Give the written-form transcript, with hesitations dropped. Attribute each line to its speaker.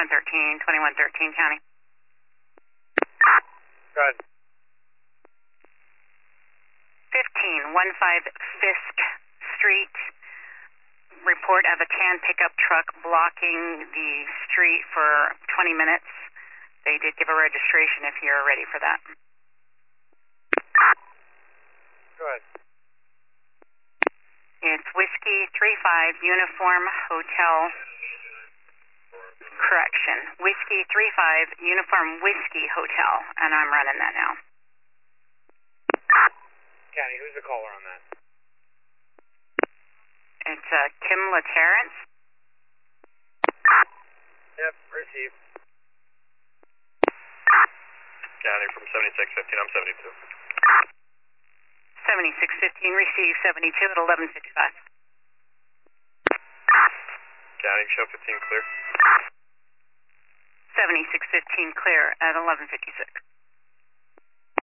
Speaker 1: 2113 County.
Speaker 2: Go ahead.
Speaker 1: 1515 Fisk Street. Report of a tan pickup truck blocking the street for 20 minutes. They did give a registration if you're ready for that.
Speaker 2: Go ahead.
Speaker 1: It's Whiskey 35 Uniform Hotel. Correction. Whiskey 35 Uniform Whiskey Hotel, and I'm running that now.
Speaker 2: County, who's the caller on that?
Speaker 1: It's Kim LaTerrence.
Speaker 2: Yep, received.
Speaker 3: County from 7615, I'm 72.
Speaker 1: 7615, receive 72 at 11:55.
Speaker 3: County, show 15 clear.
Speaker 1: 7615 clear at 11:56.